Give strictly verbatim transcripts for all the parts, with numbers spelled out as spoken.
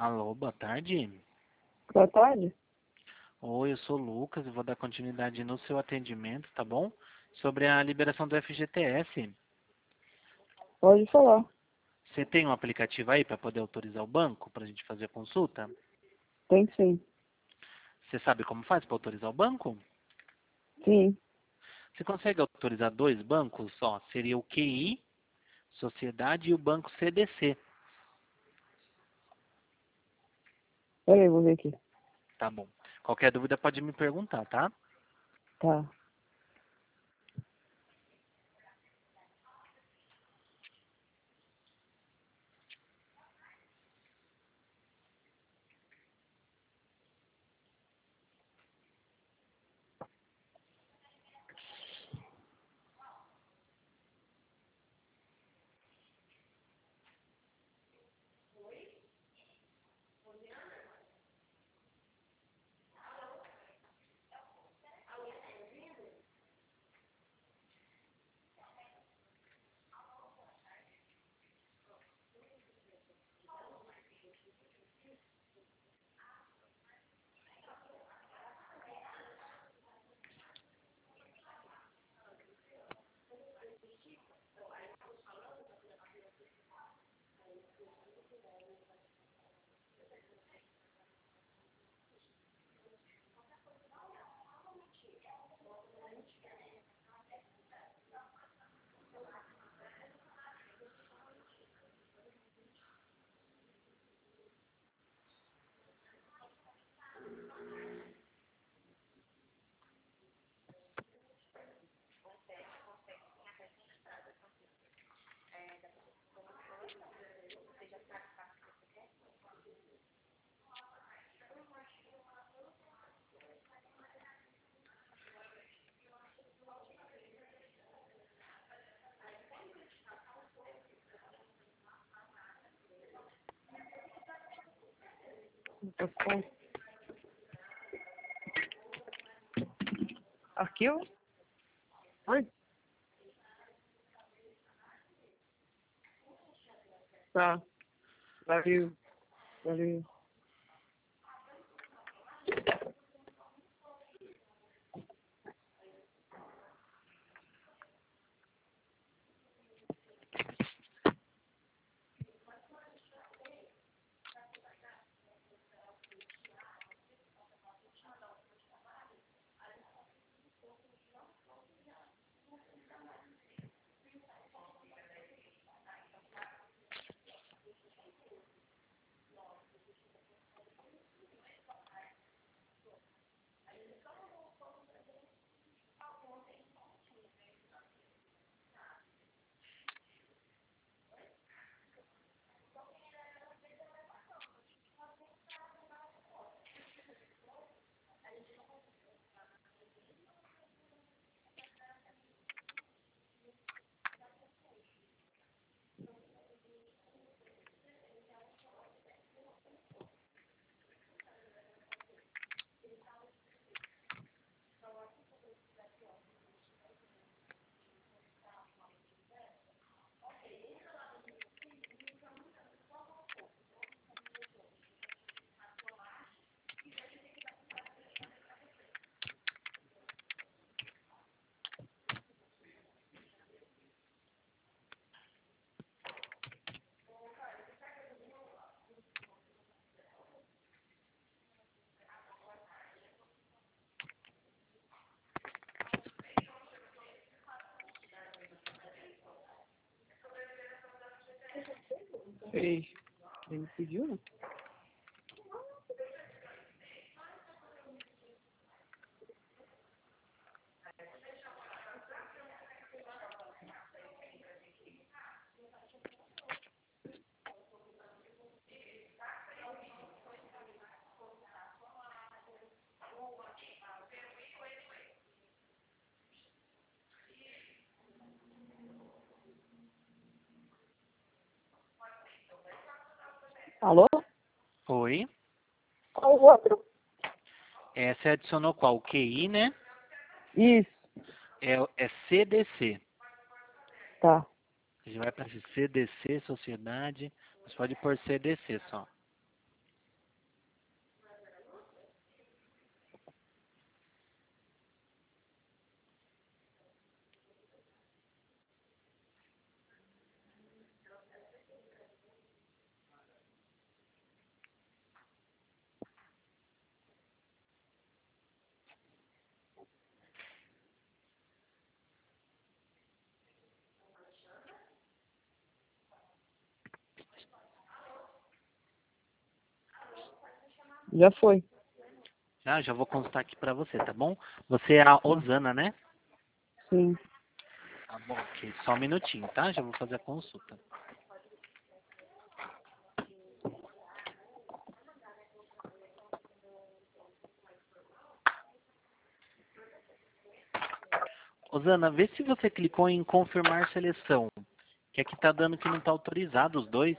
Alô, boa tarde. Boa tarde. Oi, eu sou o Lucas e vou dar continuidade no seu atendimento, tá bom? Sobre a liberação do F G T S. Pode falar. Você tem um aplicativo aí para poder autorizar o banco para a gente fazer a consulta? Tem sim. Você sabe como faz para autorizar o banco? Sim. Você consegue autorizar dois bancos só? Seria o Q I, Sociedade, e o banco C D C. Peraí, vou ver aqui. Tá bom. Qualquer dúvida pode me perguntar, tá? Tá. Arquivo? Oi? Tá. Valeu. Valeu. Ei, ele pediu, né? Alô? Oi. Qual o outro? É, você adicionou qual? O Q I, né? Isso. É, é C D C. Tá. A gente vai para C D C, Sociedade. Você pode pôr C D C só. Já foi. Já, já vou constar aqui pra você, tá bom? Você é a Tá. Osana, né? Sim. Tá bom, ok. Só um minutinho, tá? Já vou fazer a consulta. Osana, vê se você clicou em confirmar seleção. Que aqui tá dando que não tá autorizado os dois.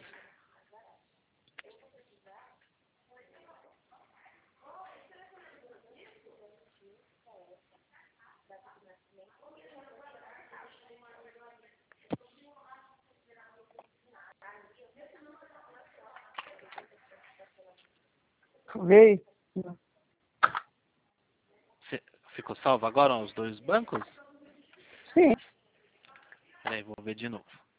Veio? Cê- Ficou salvo agora os dois bancos? Sim. Peraí, vou ver de novo.